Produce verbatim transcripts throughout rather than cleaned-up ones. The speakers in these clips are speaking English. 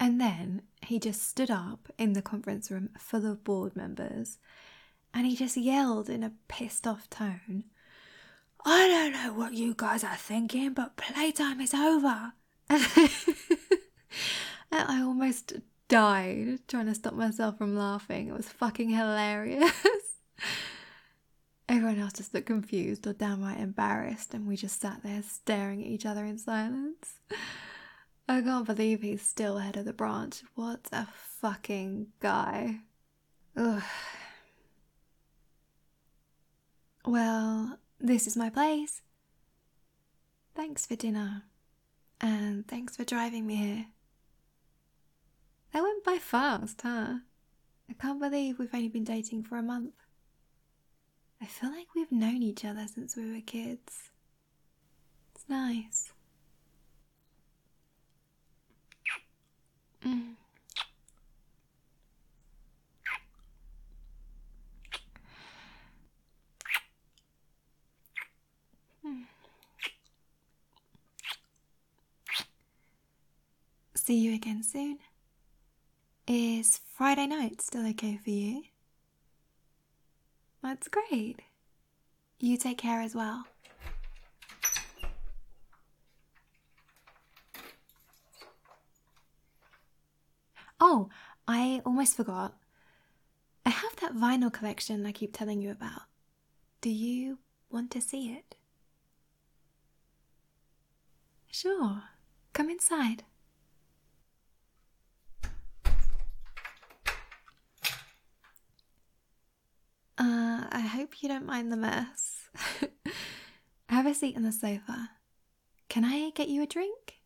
And then he just stood up in the conference room full of board members and he just yelled in a pissed off tone, "I don't know what you guys are thinking, but playtime is over." And I almost died trying to stop myself from laughing. It was fucking hilarious. Everyone else just looked confused or downright embarrassed, and we just sat there staring at each other in silence. I can't believe he's still head of the branch. What a fucking guy. Ugh. Well, this is my place. Thanks for dinner. And thanks for driving me here. That went by fast, huh? I can't believe we've only been dating for a month. I feel like we've known each other since we were kids. It's nice. Mm. Mm. See you again soon. Is Friday night still okay for you? That's great. You take care as well. Oh, I almost forgot. I have that vinyl collection I keep telling you about. Do you want to see it? Sure. Come inside. Uh, I hope you don't mind the mess. Have a seat on the sofa. Can I get you a drink?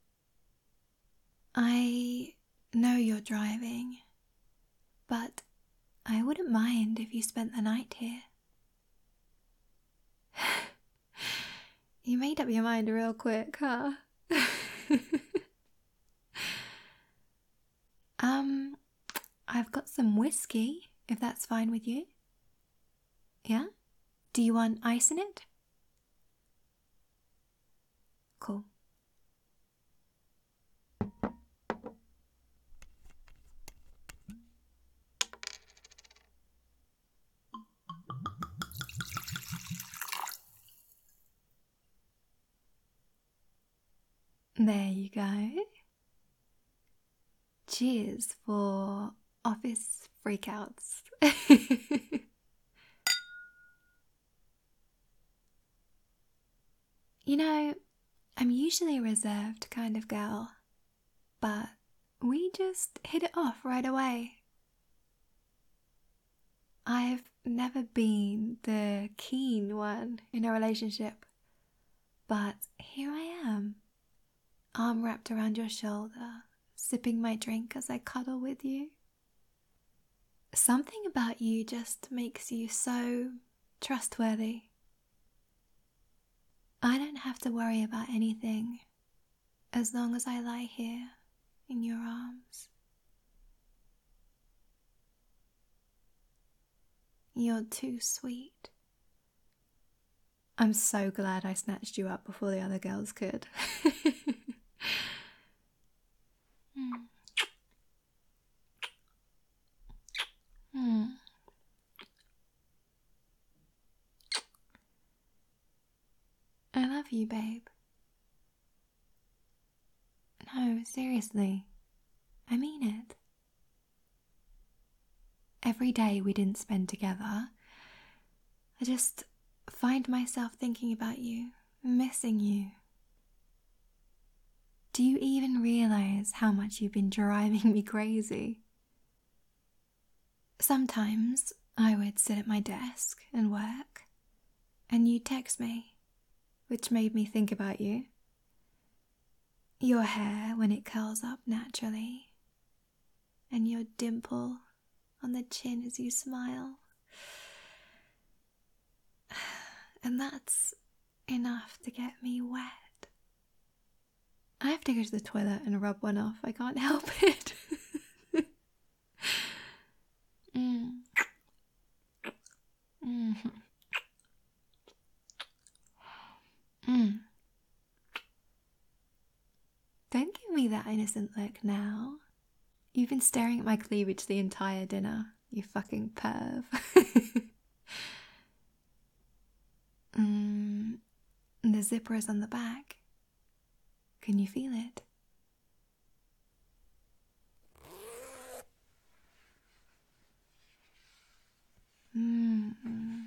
I know you're driving, but I wouldn't mind if you spent the night here. You made up your mind real quick, huh? um, I've got some whiskey, if that's fine with you. Yeah? Do you want ice in it? Cool. There you go. Cheers for office freakouts. You know, I'm usually a reserved kind of girl, but we just hit it off right away. I've never been the keen one in a relationship, but here I am, arm wrapped around your shoulder, sipping my drink as I cuddle with you. Something about you just makes you so trustworthy. I don't have to worry about anything as long as I lie here in your arms. You're too sweet. I'm so glad I snatched you up before the other girls could. mm. Mm. I love you, babe. No, seriously. I mean it. Every day we didn't spend together, I just find myself thinking about you, missing you. Do you even realize how much you've been driving me crazy? Sometimes I would sit at my desk and work, and you'd text me, which made me think about you. Your hair when it curls up naturally, and your dimple on the chin as you smile. And that's enough to get me wet. I have to go to the toilet and rub one off. I can't help it. mm. Mm. Mm. Don't give me that innocent look now. You've been staring at my cleavage the entire dinner, you fucking perv. mm, the zipper is on the back. Can you feel it? Mm.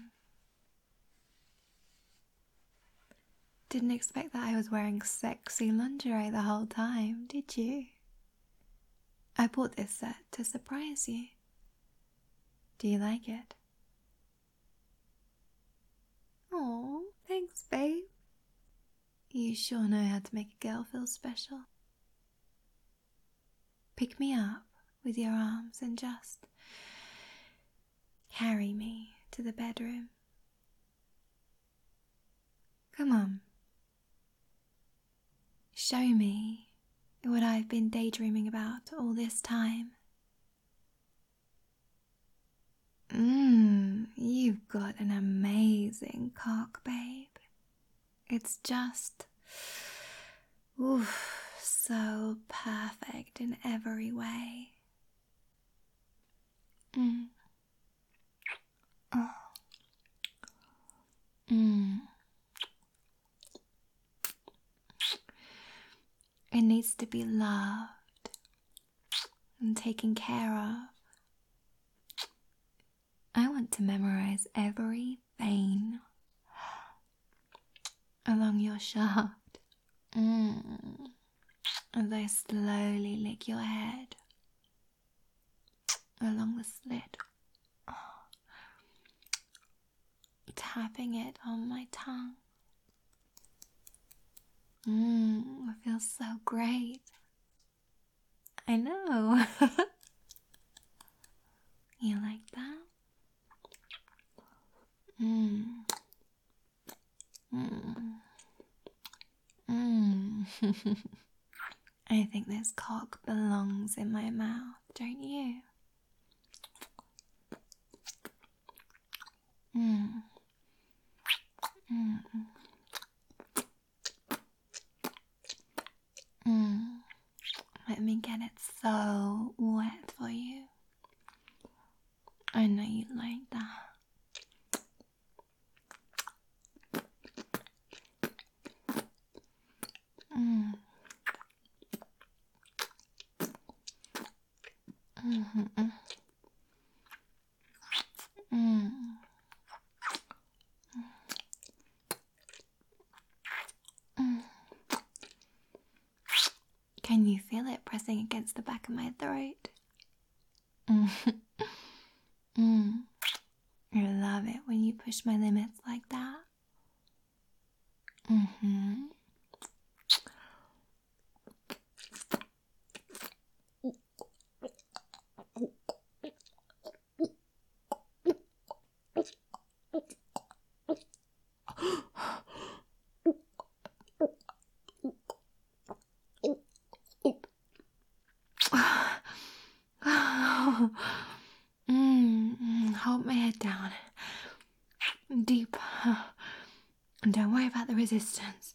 Didn't expect that I was wearing sexy lingerie the whole time, did you? I bought this set to surprise you. Do you like it? Oh, thanks, babe. You sure know how to make a girl feel special. Pick me up with your arms and just carry me to the bedroom. Come on. Show me what I've been daydreaming about all this time. Mmm, you've got an amazing cock, babe. It's just, oof, so perfect in every way. Mm. Oh. Mm. It needs to be loved and taken care of. I want to memorize every vein along your shaft mm. as I slowly lick your head along the slit, tapping it on my tongue. Mmm, it feels so great. I know. You like that? Mmm. Mmm. Mmm. I think this cock belongs in my mouth, don't you? Mmm. Mmm. Mmm. Let me get it so wet for you. I know you like that. Mmm. Mm-hmm. Mmm. Mm. Can you feel it pressing against the back of my throat? Mm. Mm. I love it when you push my limits like that. Mm-hmm. mm, hold my head down. Deep. And don't worry about the resistance.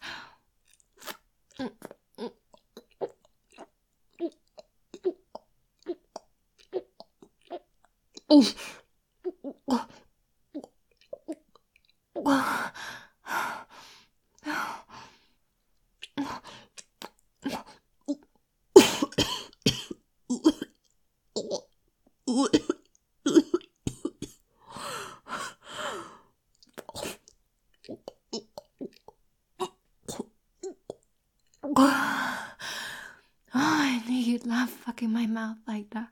Oh, I knew you'd love fucking my mouth like that.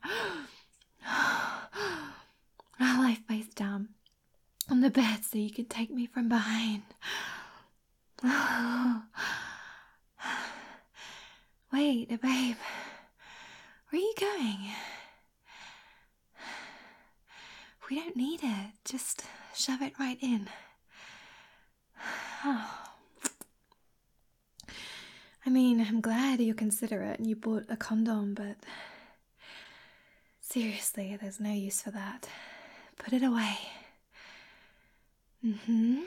I'll lie face down on the bed so you can take me from behind. Wait, babe. Where are you going? We don't need it. Just shove it right in. I mean, I'm glad you're considerate and you bought a condom, but seriously, there's no use for that. Put it away. Mm-hmm.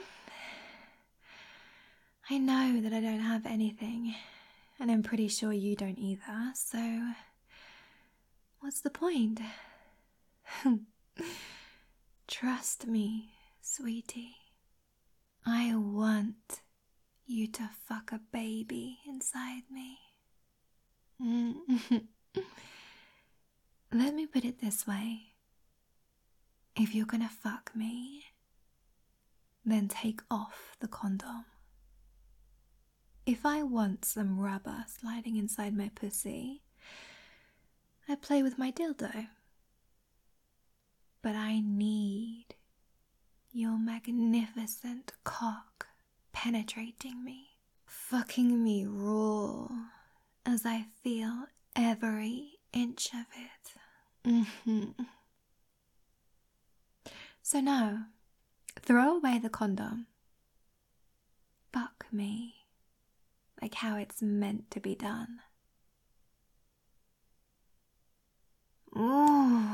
I know that I don't have anything, and I'm pretty sure you don't either, so What's the point? Trust me, sweetie. I want you to fuck a baby inside me. Let me put it this way. If you're gonna fuck me, then take off the condom. If I want some rubber sliding inside my pussy, I play with my dildo. But I need your magnificent cock penetrating me, fucking me raw as I feel every inch of it. Mm-hmm. So no, throw away the condom. Fuck me like how it's meant to be done. Ooh.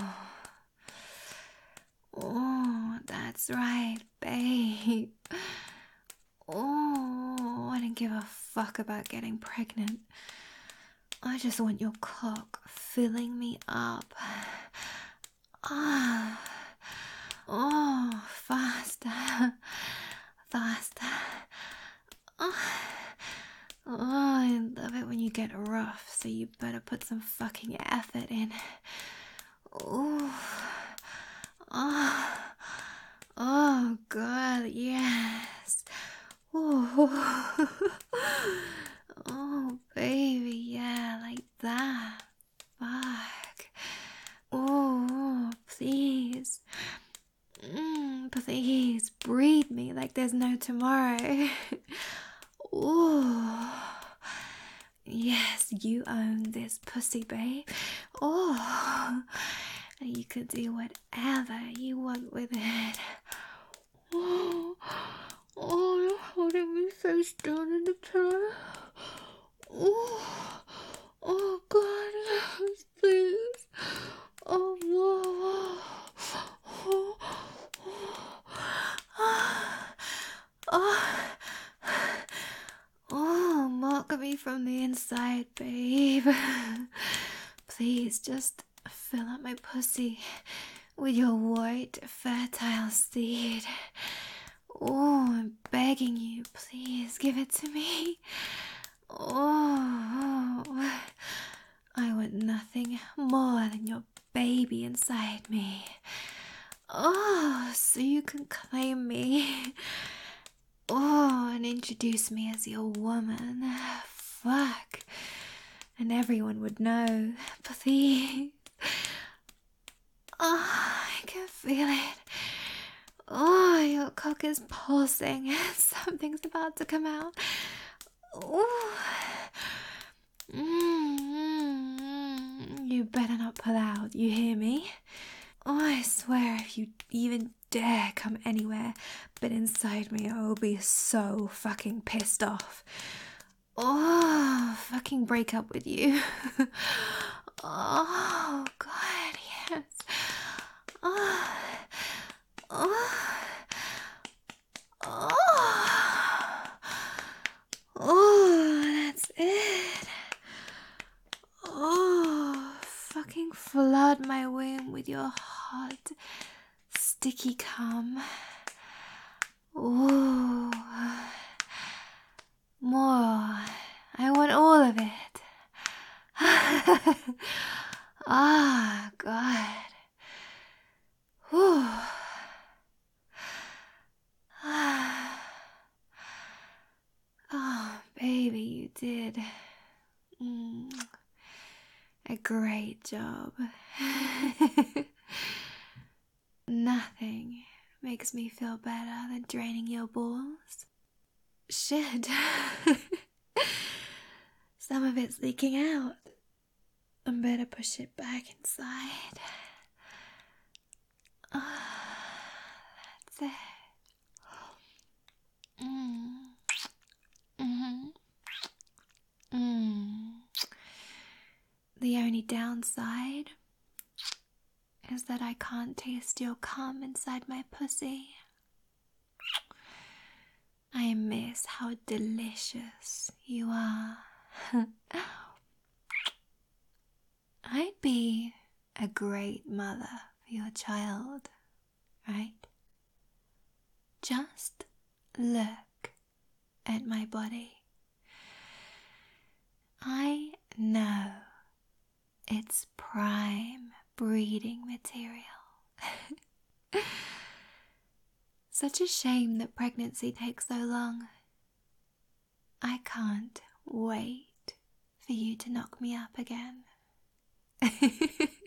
Oh, that's right, babe. Oh, I don't give a fuck about getting pregnant. I just want your cock filling me up. Ah, oh, faster, faster. Oh, oh, I love it when you get rough, so you better put some fucking effort in. Oh. Oh, oh God, yes. Oh, oh, baby, yeah, like that. Fuck. Oh, please. Mm, please, breathe me like there's no tomorrow. Oh, yes, you own this pussy, babe. Oh, and you could do whatever you want with it. Oh, oh, you're holding me face down in the pillow. Oh, oh God, yes, please. Oh, whoa, whoa. Oh, oh, oh, mark me from the inside, babe. Please, just fill up my pussy with your white, fertile seed. Oh, I'm begging you, please give it to me. Oh, I want nothing more than your baby inside me. Oh, so you can claim me. Oh, and introduce me as your woman. Fuck. And everyone would know. Please. Oh, I can feel it. Oh, your cock is pulsing. Something's about to come out. Oh. Mm-hmm. You better not pull out, you hear me? Oh, I swear if you even dare come anywhere but inside me, I will be so fucking pissed off. Oh, fucking break up with you. Oh, God, yes. Oh, oh, oh, oh, that's it. Oh, fucking flood my womb with your hot, sticky cum. Oh, more. I want all of it. Ah, God. Whew. Oh, baby, you did mm, a great job. Nothing makes me feel better than draining your balls. Shit. Some of it's leaking out. I better push it back inside. Oh, that's it. Mm. Mm-hmm. Mm. The only downside is that I can't taste your cum inside my pussy. I miss how delicious you are. I'd be a great mother for your child, right? Just look at my body. I know it's prime breeding material. Such a shame that pregnancy takes so long. I can't wait for you to knock me up again.